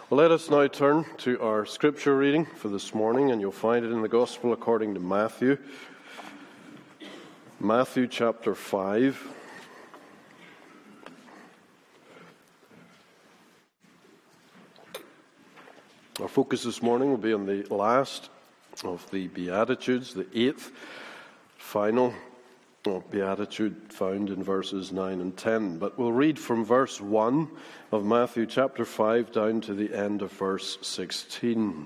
Well, let us now turn to our scripture reading for this morning, and you'll find it in the Gospel according to Matthew. Matthew chapter 5. Our focus this morning will be on the last of the Beatitudes, the eighth, final Beatitude found in verses 9 and 10. But we'll read from verse 1 of Matthew chapter 5 down to the end of verse 16.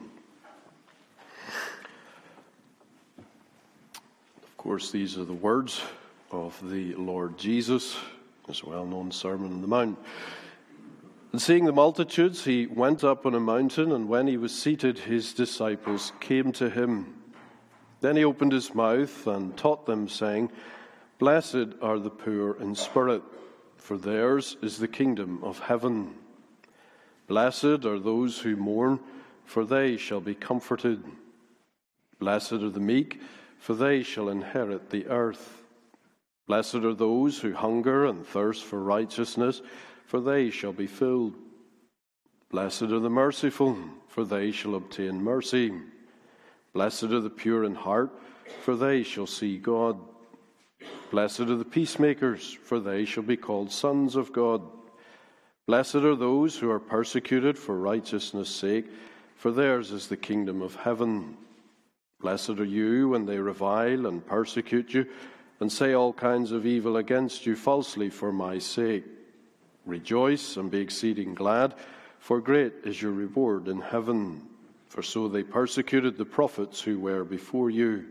Of course, these are the words of the Lord Jesus, his well-known Sermon on the Mount. And seeing the multitudes, he went up on a mountain, and when he was seated, his disciples came to him. Then he opened his mouth and taught them, saying, "Blessed are the poor in spirit, for theirs is the kingdom of heaven. Blessed are those who mourn, for they shall be comforted. Blessed are the meek, for they shall inherit the earth. Blessed are those who hunger and thirst for righteousness, for they shall be filled. Blessed are the merciful, for they shall obtain mercy. Blessed are the pure in heart, for they shall see God. Blessed are the peacemakers, for they shall be called sons of God. Blessed are those who are persecuted for righteousness' sake, for theirs is the kingdom of heaven. Blessed are you when they revile and persecute you, and say all kinds of evil against you falsely for my sake. Rejoice and be exceeding glad, for great is your reward in heaven. For so they persecuted the prophets who were before you.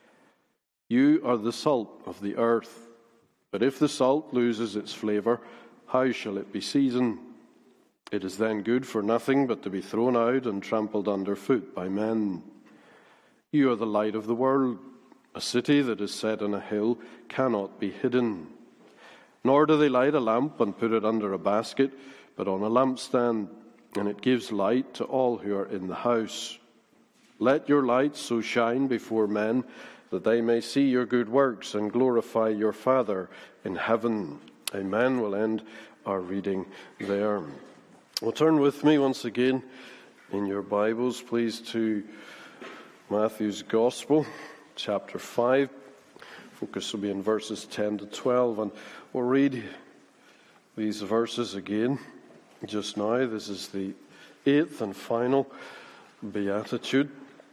You are the salt of the earth. But if the salt loses its flavor, how shall it be seasoned? It is then good for nothing but to be thrown out and trampled underfoot by men. You are the light of the world. A city that is set on a hill cannot be hidden. Nor do they light a lamp and put it under a basket, but on a lampstand, and it gives light to all who are in the house. Let your light so shine before men that they may see your good works and glorify your Father in heaven." Amen. We'll end our reading there. Well, turn with me once again in your Bibles, please, to Matthew's Gospel, chapter 5. Focus will be in verses 10 to 12, and we'll read these verses again just now. This is the eighth and final Beatitude.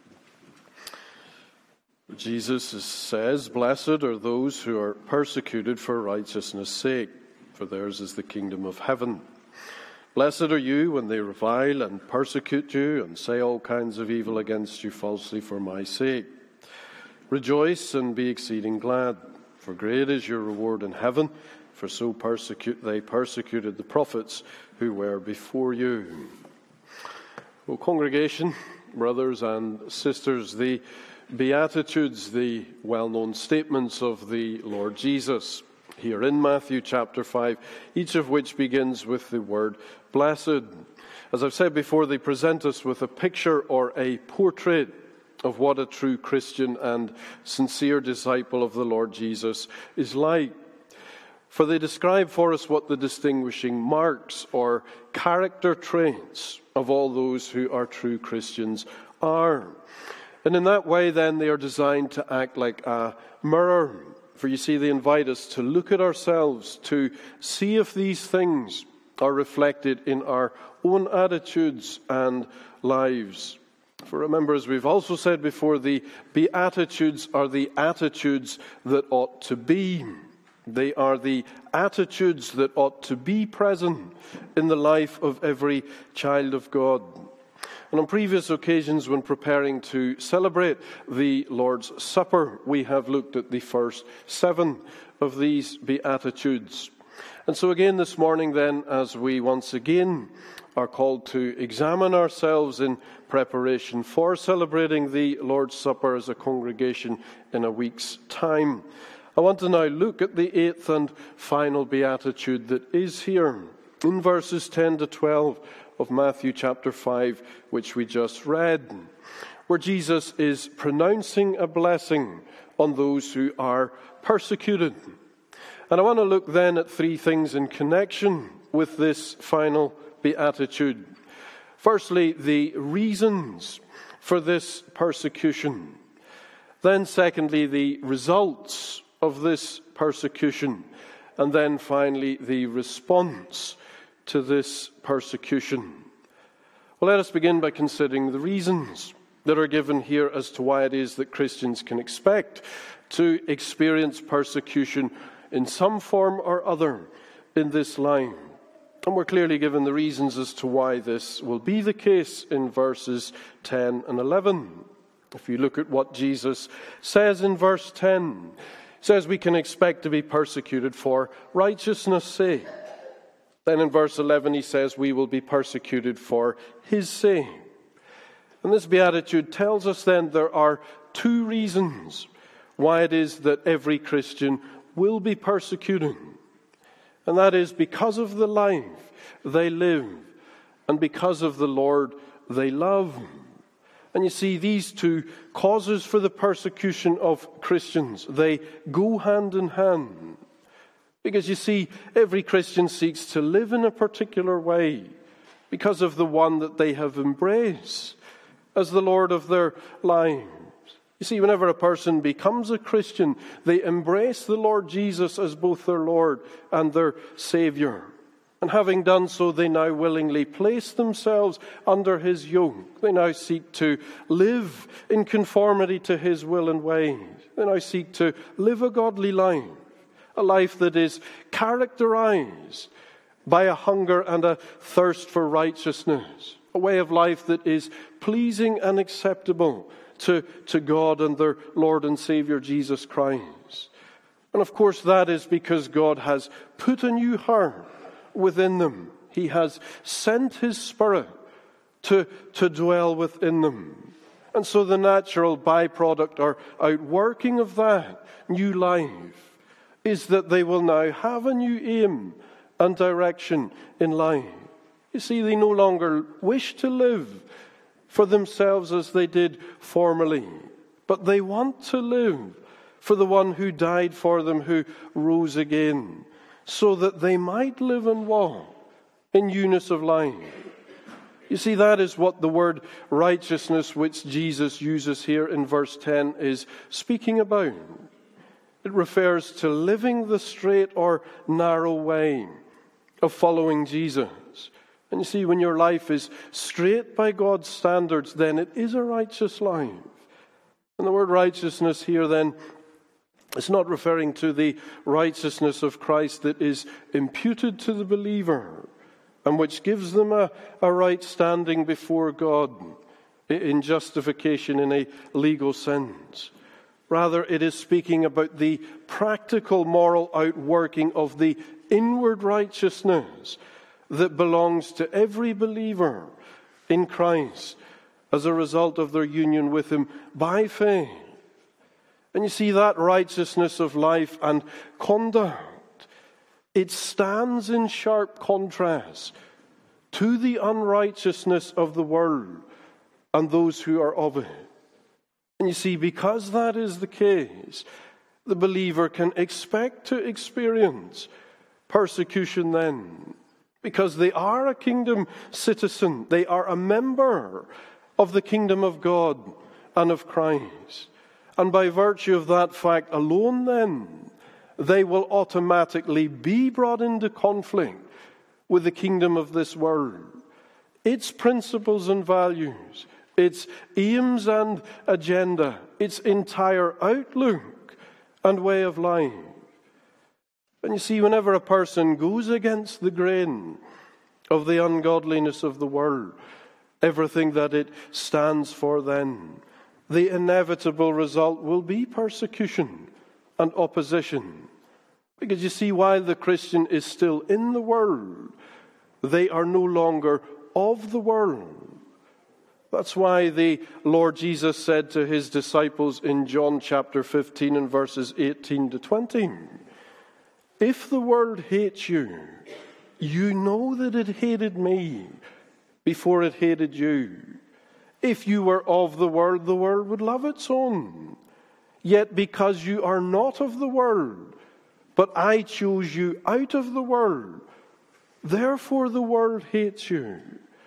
Jesus says, "Blessed are those who are persecuted for righteousness' sake, for theirs is the kingdom of heaven. Blessed are you when they revile and persecute you and say all kinds of evil against you falsely for my sake. Rejoice and be exceeding glad, for great is your reward in heaven, for so they persecuted the prophets who were before you." Well, congregation, brothers and sisters, the Beatitudes, the well-known statements of the Lord Jesus here in Matthew chapter 5, each of which begins with the word blessed. As I've said before, they present us with a picture or a portrait of what a true Christian and sincere disciple of the Lord Jesus is like. For they describe for us what the distinguishing marks or character traits of all those who are true Christians are. And in that way, then, they are designed to act like a mirror. For you see, they invite us to look at ourselves, to see if these things are reflected in our own attitudes and lives. For remember, as we've also said before, the Beatitudes are the attitudes that ought to be. They are the attitudes that ought to be present in the life of every child of God. And on previous occasions, when preparing to celebrate the Lord's Supper, we have looked at the first 7 of these Beatitudes. And so again this morning then, as we once again are called to examine ourselves in preparation for celebrating the Lord's Supper as a congregation in a week's time, I want to now look at the 8th and final Beatitude that is here in verses 10 to 12 of Matthew chapter 5, which we just read, where Jesus is pronouncing a blessing on those who are persecuted. And I want to look then at 3 things in connection with this final Beatitude. Firstly, the reasons for this persecution. Then secondly, the results of this persecution. And then finally, the response to this persecution. Well, let us begin by considering the reasons that are given here as to why it is that Christians can expect to experience persecution in some form or other in this life. And we're clearly given the reasons as to why this will be the case in verses 10 and 11. If you look at what Jesus says in verse 10, he says we can expect to be persecuted for righteousness' sake. Then in verse 11 he says we will be persecuted for his sake. And this beatitude tells us then there are two reasons why it is that every Christian will be persecuted. And that is because of the life they live and because of the Lord they love. And you see, these two causes for the persecution of Christians, they go hand in hand. Because you see, every Christian seeks to live in a particular way because of the one that they have embraced as the Lord of their lives. You see, whenever a person becomes a Christian, they embrace the Lord Jesus as both their Lord and their Savior. And having done so, they now willingly place themselves under his yoke. They now seek to live in conformity to his will and ways. They now seek to live a godly life, a life that is characterized by a hunger and a thirst for righteousness, a way of life that is pleasing and acceptable to God and their Lord and Savior Jesus Christ. And of course that is because God has put a new heart within them. He has sent his Spirit to dwell within them. And so the natural byproduct or outworking of that new life is that they will now have a new aim and direction in life. You see, they no longer wish to live for themselves as they did formerly, but they want to live for the one who died for them, who rose again, so that they might live and walk in newness of life. You see, that is what the word righteousness, which Jesus uses here in verse 10, is speaking about. It refers to living the straight or narrow way of following Jesus. And you see, when your life is straight by God's standards, then it is a righteous life. And the word righteousness here then is not referring to the righteousness of Christ that is imputed to the believer and which gives them a right standing before God in justification in a legal sense. Rather, it is speaking about the practical moral outworking of the inward righteousness that belongs to every believer in Christ as a result of their union with him by faith. And you see, that righteousness of life and conduct, it stands in sharp contrast to the unrighteousness of the world and those who are of it. And you see, because that is the case, the believer can expect to experience persecution then, because they are a kingdom citizen. They are a member of the kingdom of God and of Christ. And by virtue of that fact alone then, they will automatically be brought into conflict with the kingdom of this world, its principles and values, its aims and agenda, its entire outlook and way of life. And you see, whenever a person goes against the grain of the ungodliness of the world, everything that it stands for then, the inevitable result will be persecution and opposition. Because you see, while the Christian is still in the world, they are no longer of the world. That's why the Lord Jesus said to his disciples in John chapter 15 and verses 18 to 20, "If the world hates you, you know that it hated me before it hated you. If you were of the world would love its own. Yet because you are not of the world, but I chose you out of the world, therefore the world hates you."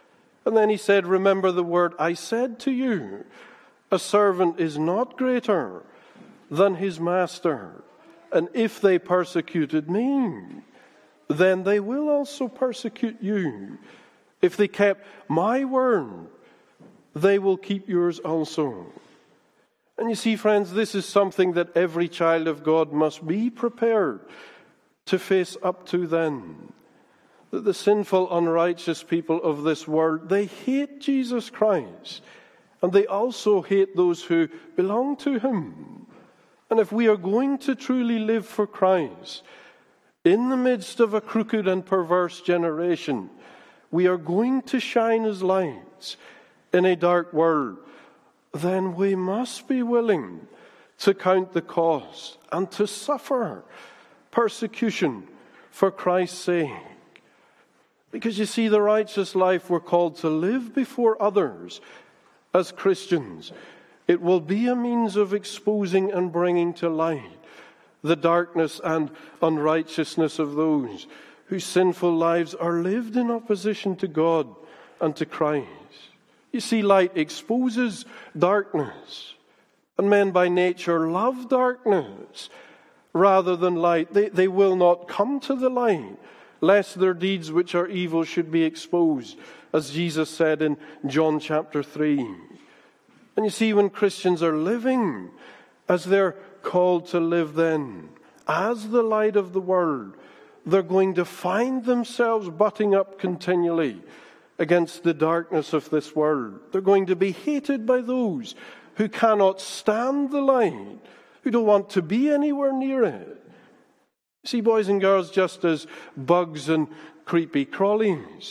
And then he said, remember the word I said to you, a servant is not greater than his master. And if they persecuted me, then they will also persecute you. If they kept my word, they will keep yours also. And you see, friends, this is something that every child of God must be prepared to face up to then. That the sinful, unrighteous people of this world, they hate Jesus Christ. And they also hate those who belong to him. And if we are going to truly live for Christ, in the midst of a crooked and perverse generation, we are going to shine as lights in a dark world, then we must be willing to count the cost and to suffer persecution for Christ's sake. Because you see, the righteous life we're called to live before others as Christians, it will be a means of exposing and bringing to light the darkness and unrighteousness of those whose sinful lives are lived in opposition to God and to Christ. You see, light exposes darkness, and men by nature love darkness rather than light. They will not come to the light, lest their deeds which are evil should be exposed, as Jesus said in John chapter 3. And you see, when Christians are living as they're called to live then, as the light of the world, they're going to find themselves butting up continually against the darkness of this world. They're going to be hated by those who cannot stand the light, who don't want to be anywhere near it. See, boys and girls, just as bugs and creepy crawlies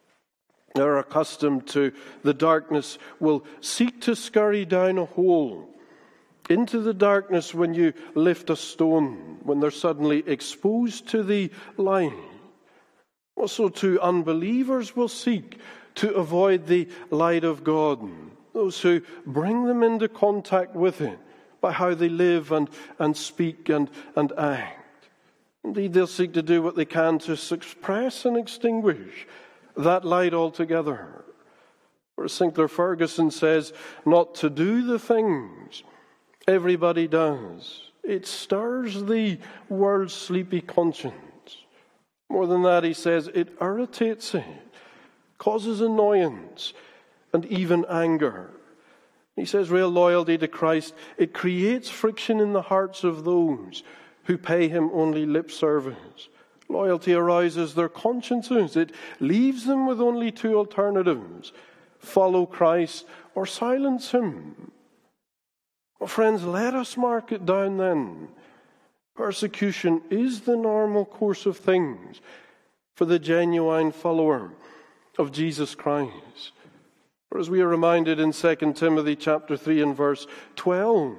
are accustomed to the darkness, will seek to scurry down a hole into the darkness when you lift a stone, when they're suddenly exposed to the light. Also, too, unbelievers will seek to avoid the light of God, those who bring them into contact with it by how they live and speak and act. Indeed, they'll seek to do what they can to suppress and extinguish that light altogether. Or as Sinclair Ferguson says, not to do the things everybody does. It stirs the world's sleepy conscience. More than that, he says, it irritates it, causes annoyance, and even anger. He says real loyalty to Christ, it creates friction in the hearts of those who pay him only lip service. Loyalty arouses their consciences. It leaves them with only two alternatives: follow Christ or silence him. Well, friends, let us mark it down then. Persecution is the normal course of things for the genuine follower of Jesus Christ. For as we are reminded in 2 Timothy chapter 3 and verse 12,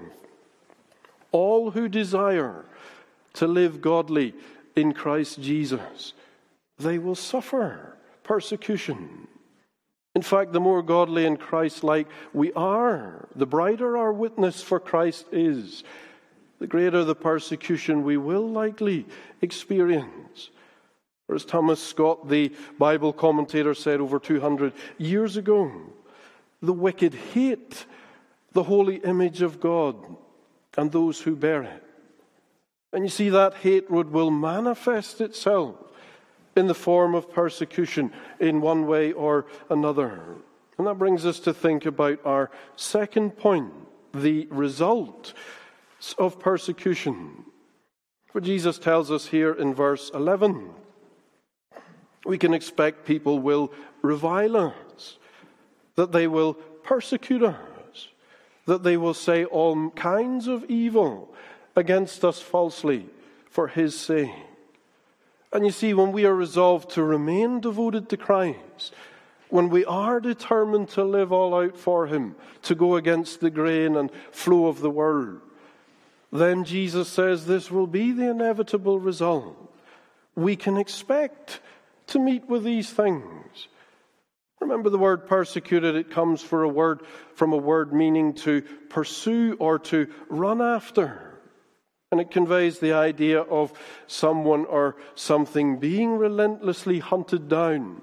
all who desire to live godly in Christ Jesus, they will suffer persecution. In fact, the more godly and Christ-like we are, the brighter our witness for Christ is, the greater the persecution we will likely experience. Or as Thomas Scott, the Bible commentator, said over 200 years ago, the wicked hate the holy image of God and those who bear it. And you see, that hatred will manifest itself in the form of persecution in one way or another. And that brings us to think about our second point, the result of persecution. For Jesus tells us here in verse 11, we can expect people will revile us, that they will persecute us, that they will say all kinds of evil against us falsely for his sake. And you see, when we are resolved to remain devoted to Christ, when we are determined to live all out for him, to go against the grain and flow of the world, then Jesus says this will be the inevitable result. We can expect to meet with these things. Remember the word persecuted, it comes from a word meaning to pursue or to run after. And it conveys the idea of someone or something being relentlessly hunted down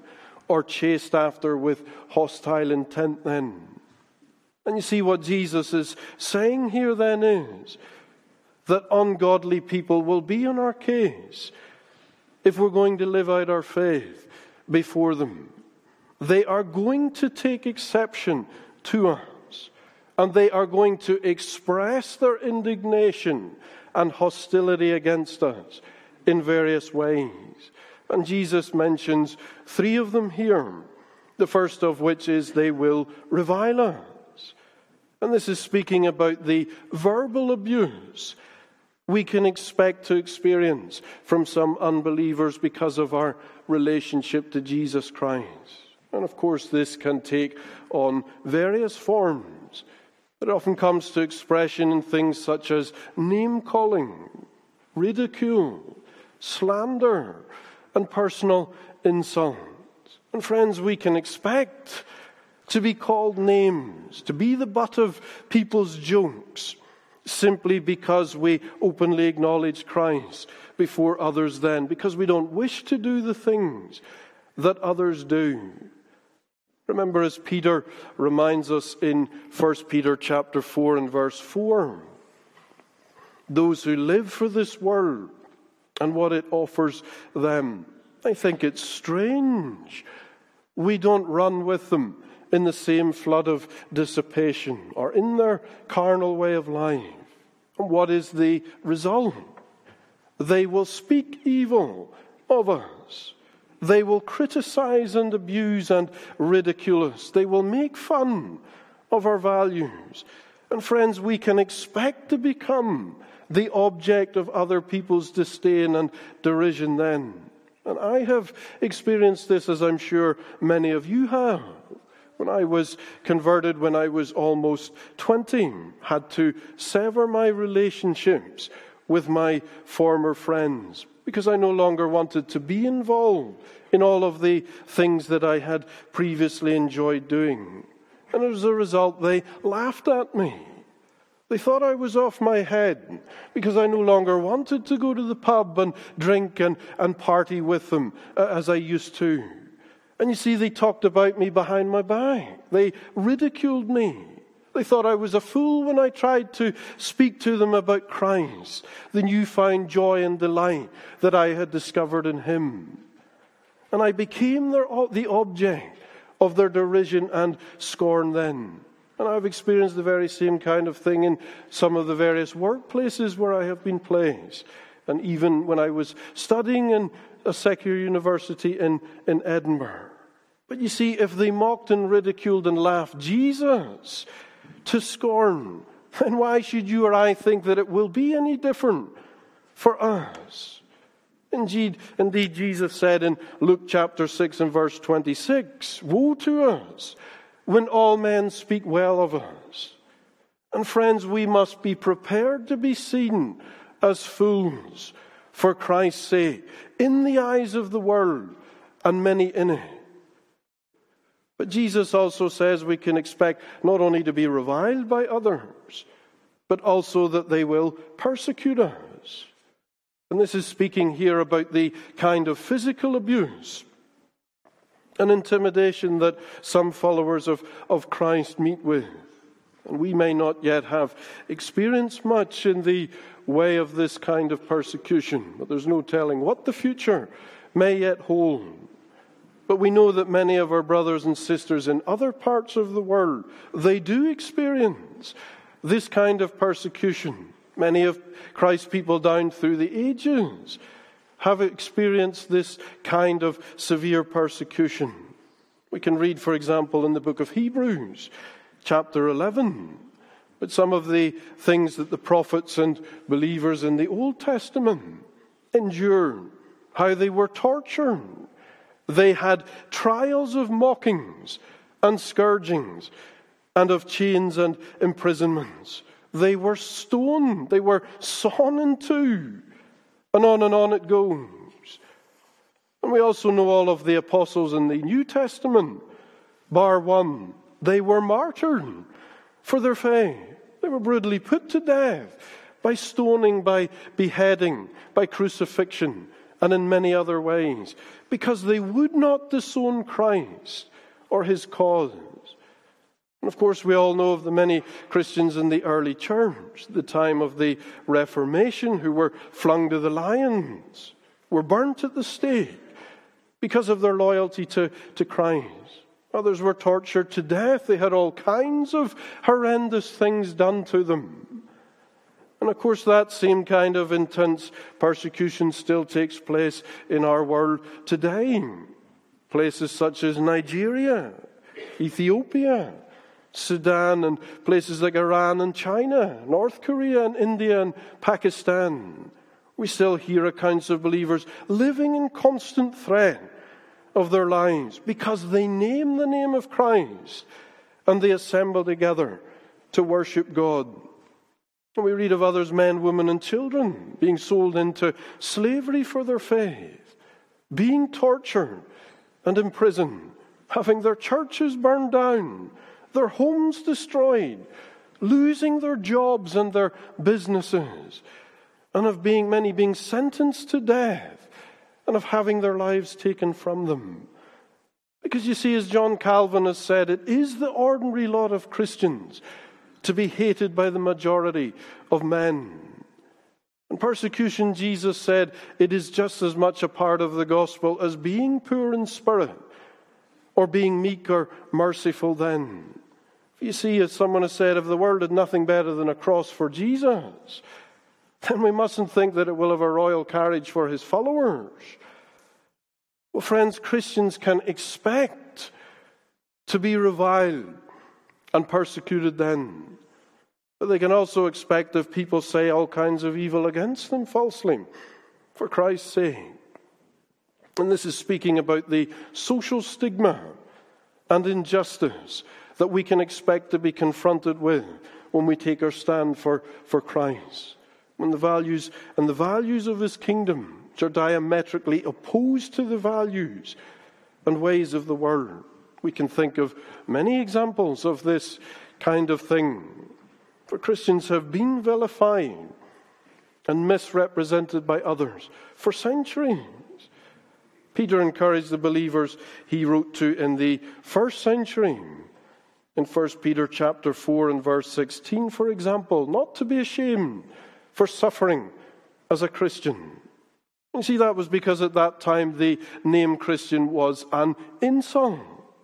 or chased after with hostile intent then. And you see what Jesus is saying here then is that ungodly people will be in our case if we're going to live out our faith before them. They are going to take exception to us, and they are going to express their indignation and hostility against us in various ways. And Jesus mentions 3 of them here, the first of which is they will revile us. And this is speaking about the verbal abuse we can expect to experience from some unbelievers because of our relationship to Jesus Christ. And of course, this can take on various forms. It often comes to expression in things such as name-calling, ridicule, slander, and personal insults. And friends, we can expect to be called names, to be the butt of people's jokes, simply because we openly acknowledge Christ before others then, because we don't wish to do the things that others do. Remember, as Peter reminds us in 1 Peter chapter 4 and verse 4, those who live for this world and what it offers them, I think it's strange we don't run with them in the same flood of dissipation or in their carnal way of life. And what is the result? They will speak evil of us. They will criticize and abuse and ridicule us. They will make fun of our values. And friends, we can expect to become the object of other people's disdain and derision then. And I have experienced this, as I'm sure many of you have. When I was converted, when I was almost 20, had to sever my relationships with my former friends because I no longer wanted to be involved in all of the things that I had previously enjoyed doing. And as a result, they laughed at me. They thought I was off my head because I no longer wanted to go to the pub and drink and party with them as I used to. And you see, they talked about me behind my back. They ridiculed me. They thought I was a fool when I tried to speak to them about Christ, the newfound joy and delight that I had discovered in Him. And I became the object of their derision and scorn then. And I've experienced the very same kind of thing in some of the various workplaces where I have been placed. And even when I was studying in a secular university in Edinburgh. But you see, if they mocked and ridiculed and laughed Jesus to scorn, then why should you or I think that it will be any different for us? Indeed, Jesus said in Luke chapter 6 and verse 26, "Woe to us when all men speak well of us." And friends, we must be prepared to be seen as fools for Christ's sake in the eyes of the world and many in it. But Jesus also says we can expect not only to be reviled by others, but also that they will persecute us. And this is speaking here about the kind of physical abuse and intimidation that some followers of Christ meet with. And we may not yet have experienced much in the way of this kind of persecution, but there's no telling what the future may yet hold. But we know that many of our brothers and sisters in other parts of the world, they do experience this kind of persecution. Many of Christ's people down through the ages have experienced this kind of severe persecution. We can read, for example, in the book of Hebrews, chapter 11, but some of the things that the prophets and believers in the Old Testament endured, how they were tortured. They had trials of mockings and scourgings and of chains and imprisonments. They were stoned. They were sawn in two. And on it goes. And we also know all of the apostles in the New Testament, bar one. They were martyred for their faith. They were brutally put to death by stoning, by beheading, by crucifixion, and in many other ways, because they would not disown Christ or his cause. And of course, we all know of the many Christians in the early church, the time of the Reformation, who were flung to the lions, were burnt at the stake because of their loyalty to Christ. Others were tortured to death. They had all kinds of horrendous things done to them. And of course, that same kind of intense persecution still takes place in our world today. Places such as Nigeria, Ethiopia, Sudan, and places like Iran and China, North Korea and India and Pakistan. We still hear accounts of believers living in constant threat of their lives because they name the name of Christ and they assemble together to worship God. And we read of others, men, women, and children, being sold into slavery for their faith, being tortured and imprisoned, having their churches burned down, their homes destroyed, losing their jobs and their businesses, and of many being sentenced to death, and of having their lives taken from them. Because you see, as John Calvin has said, it is the ordinary lot of Christians to be hated by the majority of men. And persecution, Jesus said, it is just as much a part of the gospel as being poor in spirit or being meek or merciful then. You see, as someone has said, if the world had nothing better than a cross for Jesus, then we mustn't think that it will have a royal carriage for his followers. Well, friends, Christians can expect to be reviled and persecuted then. But they can also expect if people say all kinds of evil against them falsely, for Christ's sake. And this is speaking about the social stigma and injustice that we can expect to be confronted with when we take our stand for Christ. When the values of his kingdom which are diametrically opposed to the values and ways of the world. We can think of many examples of this kind of thing. For Christians have been vilified and misrepresented by others for centuries. Peter encouraged the believers he wrote to in the first century. In 1 Peter chapter 4 and verse 16, for example, not to be ashamed for suffering as a Christian. You see, that was because at that time the name Christian was an insult.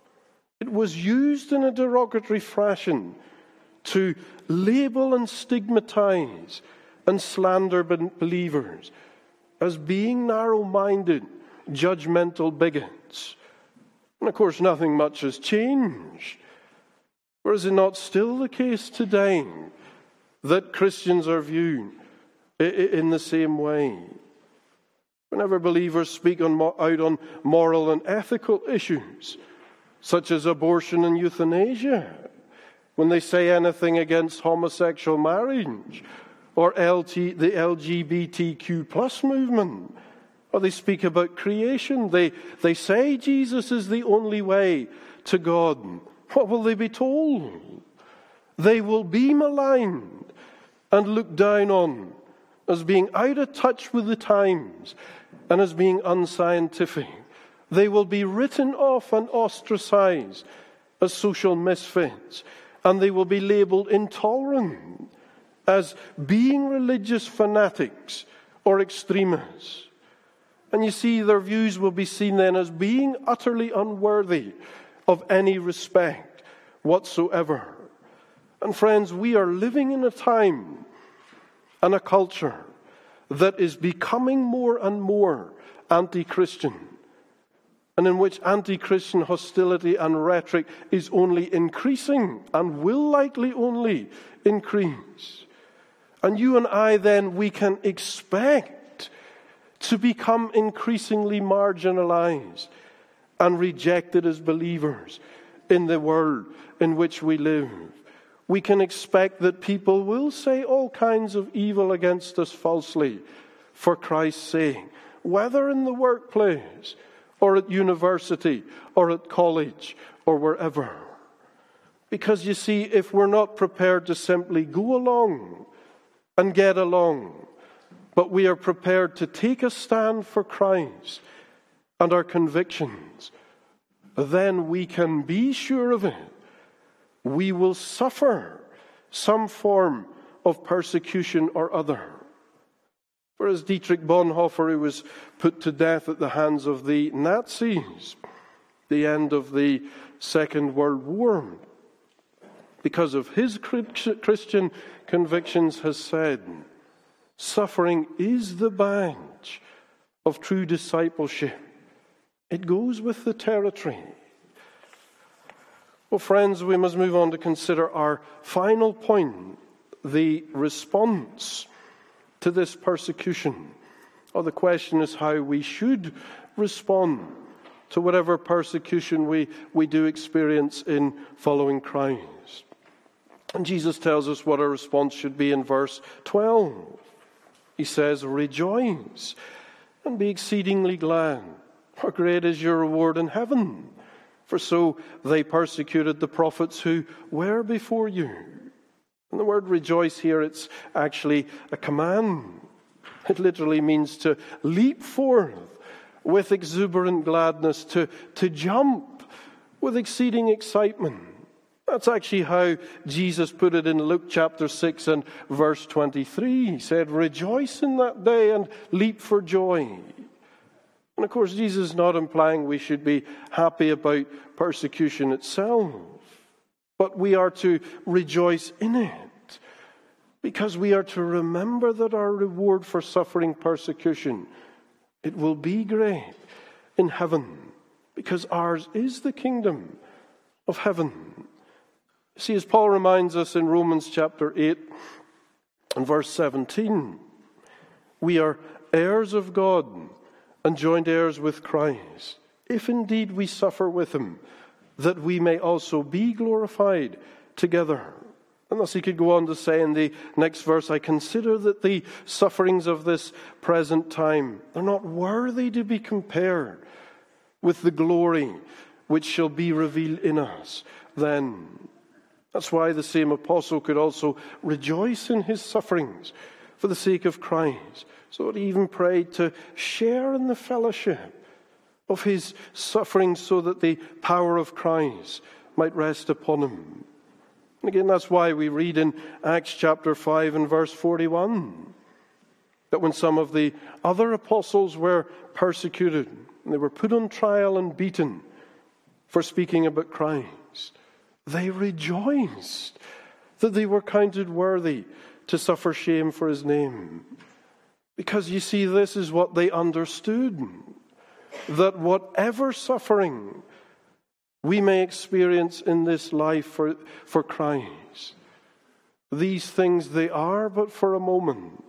It was used in a derogatory fashion to label and stigmatize and slander believers as being narrow-minded, judgmental bigots. And of course, nothing much has changed. Or is it not still the case today that Christians are viewed in the same way? Whenever believers speak out on moral and ethical issues, such as abortion and euthanasia, when they say anything against homosexual marriage, or the LGBTQ plus movement, or they speak about creation, they say Jesus is the only way to God. What will they be told? They will be maligned and looked down on as being out of touch with the times and as being unscientific. They will be written off and ostracized as social misfits, and they will be labeled intolerant as being religious fanatics or extremists. And you see, their views will be seen then as being utterly unworthy of any respect whatsoever. And friends, we are living in a time and a culture that is becoming more and more anti-Christian, and in which anti-Christian hostility and rhetoric is only increasing and will likely only increase. And you and I then, we can expect to become increasingly marginalized and rejected as believers in the world in which we live. We can expect that people will say all kinds of evil against us falsely for Christ's sake, whether in the workplace or at university or at college or wherever. Because you see, if we're not prepared to simply go along and get along, but we are prepared to take a stand for Christ and our convictions, then we can be sure of it. We will suffer some form of persecution or other. For as Dietrich Bonhoeffer, who was put to death at the hands of the Nazis, the end of the Second World War, because of his Christian convictions, has said, suffering is the badge of true discipleship. It goes with the territory. Well, friends, we must move on to consider our final point, the response to this persecution. Or the question is how we should respond to whatever persecution we do experience in following Christ. And Jesus tells us what our response should be in verse 12. He says, rejoice and be exceedingly glad, for great is your reward in heaven. For so they persecuted the prophets who were before you. And the word rejoice here, it's actually a command. It literally means to leap forth with exuberant gladness, to jump with exceeding excitement. That's actually how Jesus put it in Luke chapter 6 and verse 23. He said, rejoice in that day and leap for joy. And of course, Jesus is not implying we should be happy about persecution itself, but we are to rejoice in it, because we are to remember that our reward for suffering persecution, it will be great in heaven, because ours is the kingdom of heaven. See, as Paul reminds us in Romans chapter 8 and verse 17, we are heirs of God and joint heirs with Christ, if indeed we suffer with him, that we may also be glorified together. And thus he could go on to say in the next verse, I consider that the sufferings of this present time are not worthy to be compared with the glory which shall be revealed in us then. That's why the same apostle could also rejoice in his sufferings for the sake of Christ. So he even prayed to share in the fellowship of his sufferings so that the power of Christ might rest upon him. And again, that's why we read in Acts chapter 5 and verse 41 that when some of the other apostles were persecuted, and they were put on trial and beaten for speaking about Christ, they rejoiced that they were counted worthy to suffer shame for his name. Because you see, this is what they understood, that whatever suffering we may experience in this life for Christ, these things they are but for a moment,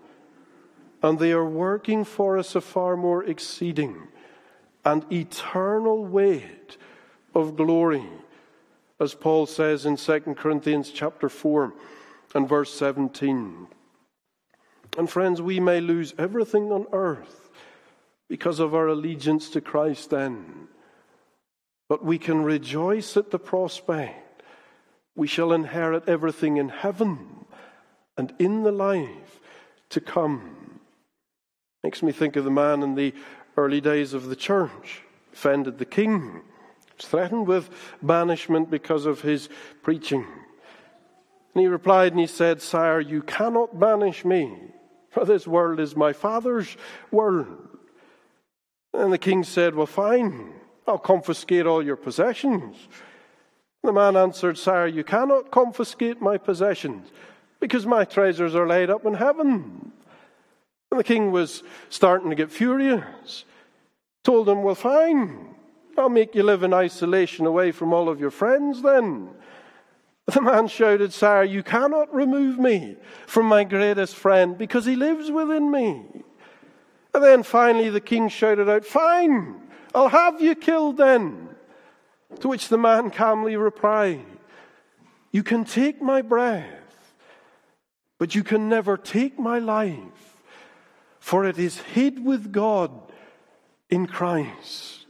and they are working for us a far more exceeding and eternal weight of glory, as Paul says in 2 Corinthians chapter 4 and verse 17. And friends, we may lose everything on earth because of our allegiance to Christ then, but we can rejoice at the prospect we shall inherit everything in heaven and in the life to come. Makes me think of the man in the early days of the church, offended the king, was threatened with banishment because of his preaching. And he replied and he said, Sire, you cannot banish me, for this world is my Father's world. And the king said, well, fine, I'll confiscate all your possessions. The man answered, Sire, you cannot confiscate my possessions, because my treasures are laid up in heaven. And the king was starting to get furious. Told him, well, fine, I'll make you live in isolation away from all of your friends then. The man shouted, Sire, you cannot remove me from my greatest friend, because he lives within me. And then finally the king shouted out, fine, I'll have you killed then. To which the man calmly replied, you can take my breath, but you can never take my life, for it is hid with God in Christ.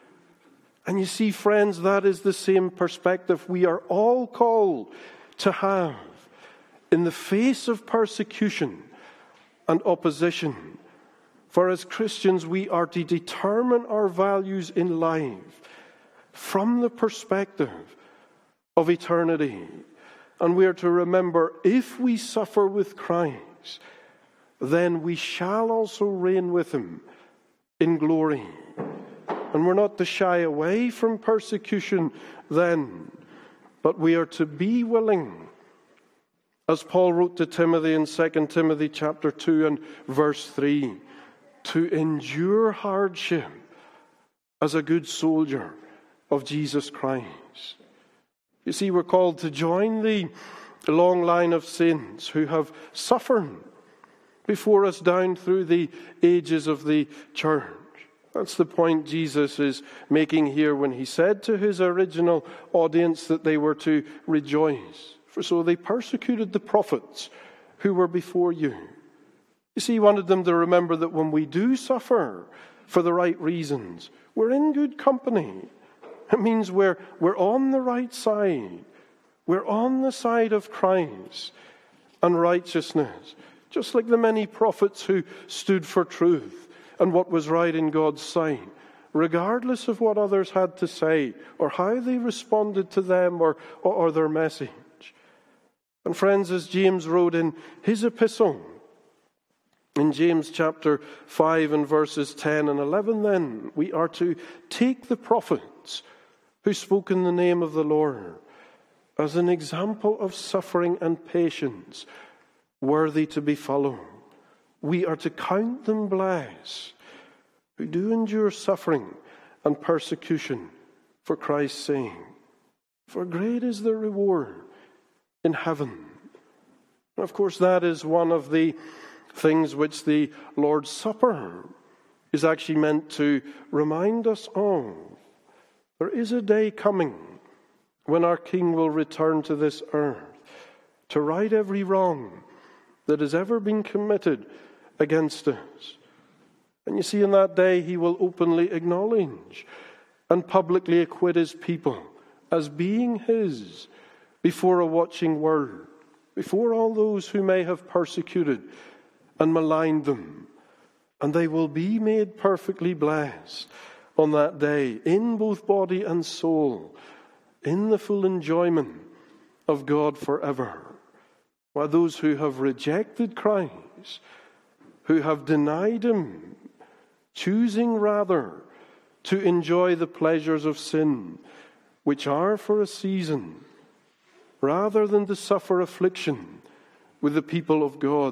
And you see, friends, that is the same perspective we are all called to have in the face of persecution and opposition. For as Christians, we are to determine our values in life from the perspective of eternity. And we are to remember, if we suffer with Christ, then we shall also reign with him in glory. And we're not to shy away from persecution then, but we are to be willing, as Paul wrote to Timothy in 2 Timothy chapter 2 and verse 3, to endure hardship as a good soldier of Jesus Christ. You see, we're called to join the long line of saints who have suffered before us down through the ages of the church. That's the point Jesus is making here when he said to his original audience that they were to rejoice. For so they persecuted the prophets who were before you. You see, he wanted them to remember that when we do suffer for the right reasons, we're in good company. It means we're on the right side. We're on the side of Christ and righteousness, just like the many prophets who stood for truth and what was right in God's sight, regardless of what others had to say or how they responded to them or their message. And friends, as James wrote in his epistle, in James chapter 5 and verses 10 and 11, then, we are to take the prophets who spoke in the name of the Lord as an example of suffering and patience worthy to be followed. We are to count them blessed who do endure suffering and persecution for Christ's sake. For great is their reward in heaven. And of course, that is one of the things which the Lord's Supper is actually meant to remind us of. There is a day coming when our King will return to this earth to right every wrong that has ever been committed against us. And you see, in that day, he will openly acknowledge and publicly acquit his people as being his before a watching world, before all those who may have persecuted and maligned them. And they will be made perfectly blessed on that day, in both body and soul, in the full enjoyment of God forever. While those who have rejected Christ, who have denied him, choosing rather to enjoy the pleasures of sin, which are for a season, rather than to suffer affliction with the people of God,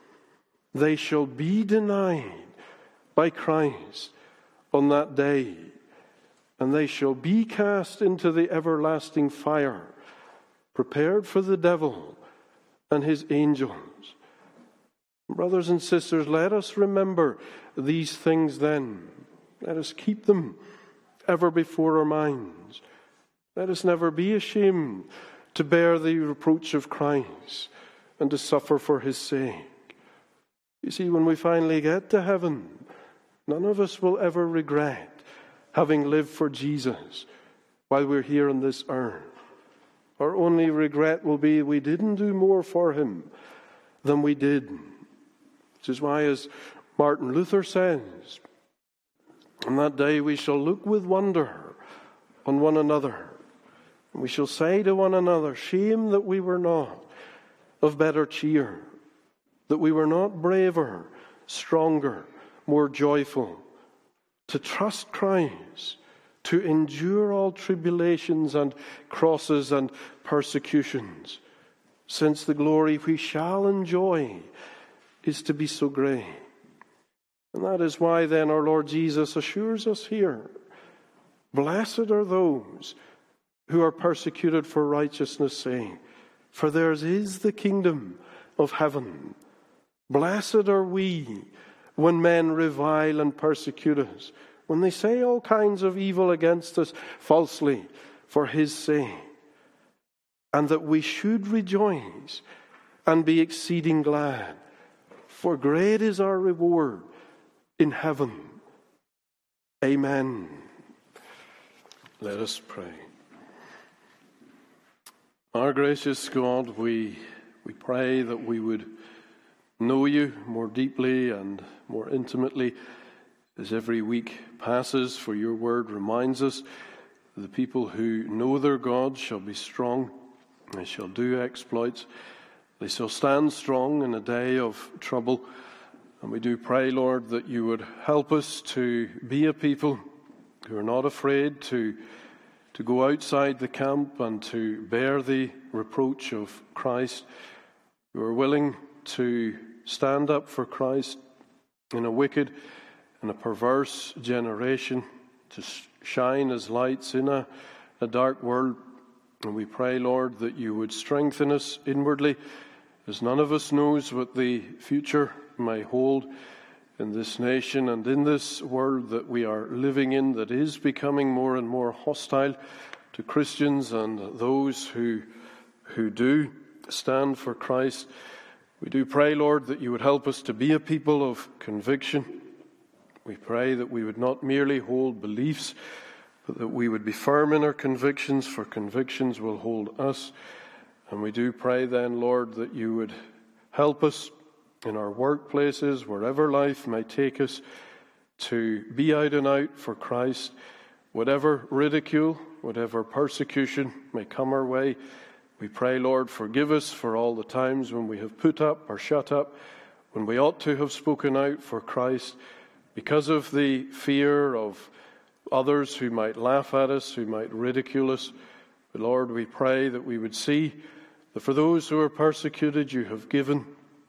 they shall be denied by Christ on that day, and they shall be cast into the everlasting fire, prepared for the devil and his angels. Brothers and sisters, let us remember these things then. Let us keep them ever before our minds. Let us never be ashamed to bear the reproach of Christ and to suffer for his sake. You see, when we finally get to heaven, none of us will ever regret having lived for Jesus while we're here on this earth. Our only regret will be we didn't do more for him than we did. Which is why, as Martin Luther says, on that day we shall look with wonder on one another. And we shall say to one another, shame that we were not of better cheer, that we were not braver, stronger, more joyful, to trust Christ, to endure all tribulations and crosses and persecutions, since the glory we shall enjoy is to be so great. And that is why then our Lord Jesus assures us here, blessed are those who are persecuted for righteousness' sake, for theirs is the kingdom of heaven. Blessed are we when men revile and persecute us, when they say all kinds of evil against us falsely for his sake, and that we should rejoice and be exceeding glad, for great is our reward in heaven. Amen. Let us pray. Our gracious God, we pray that we would know you more deeply and more intimately as every week passes, for your word reminds us the people who know their God shall be strong, they shall do exploits, they shall stand strong in a day of trouble. And we do pray, Lord, that you would help us to be a people who are not afraid to go outside the camp and to bear the reproach of Christ, who are willing to stand up for Christ in a wicked and a perverse generation, to shine as lights in a dark world. And we pray, Lord, that you would strengthen us inwardly, as none of us knows what the future may hold in this nation and in this world that we are living in, that is becoming more and more hostile to Christians and those who do stand for Christ. We do pray, Lord, that you would help us to be a people of conviction. We pray that we would not merely hold beliefs, but that we would be firm in our convictions, for convictions will hold us. And we do pray then, Lord, that you would help us in our workplaces, wherever life may take us, to be out and out for Christ. Whatever ridicule, whatever persecution may come our way, we pray, Lord, forgive us for all the times when we have put up or shut up, when we ought to have spoken out for Christ, because of the fear of others who might laugh at us, who might ridicule us. But Lord, we pray that we would see that for those who are persecuted, you have given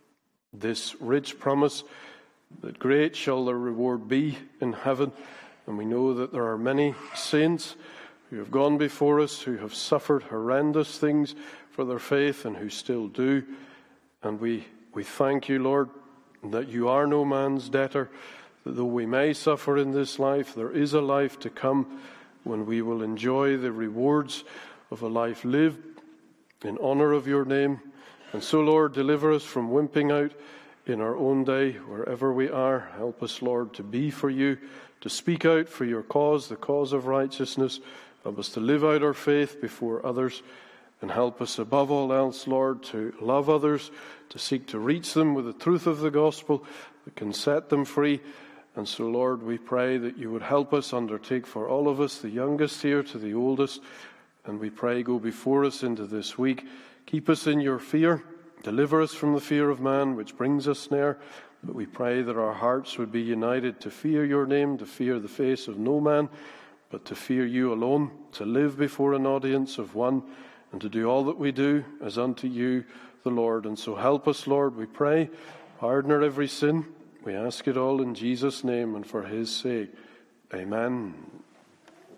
this rich promise that great shall their reward be in heaven. And we know that there are many saints who have gone before us, who have suffered horrendous things for their faith and who still do. And we thank you, Lord, that you are no man's debtor, that though we may suffer in this life, there is a life to come when we will enjoy the rewards of a life lived in honor of your name. And so, Lord, deliver us from wimping out in our own day, wherever we are. Help us, Lord, to be for you, to speak out for your cause, the cause of righteousness. Help us to live out our faith before others. And help us, above all else, Lord, to love others, to seek to reach them with the truth of the gospel that can set them free. And so, Lord, we pray that you would help us undertake for all of us, the youngest here to the oldest. And we pray, go before us into this week. Keep us in your fear. Deliver us from the fear of man, which brings us snare. But we pray that our hearts would be united to fear your name, to fear the face of no man, but to fear you alone, to live before an audience of one, and to do all that we do as unto you, the Lord. And so help us, Lord, we pray. Pardon our every sin. We ask it all in Jesus' name and for his sake. Amen.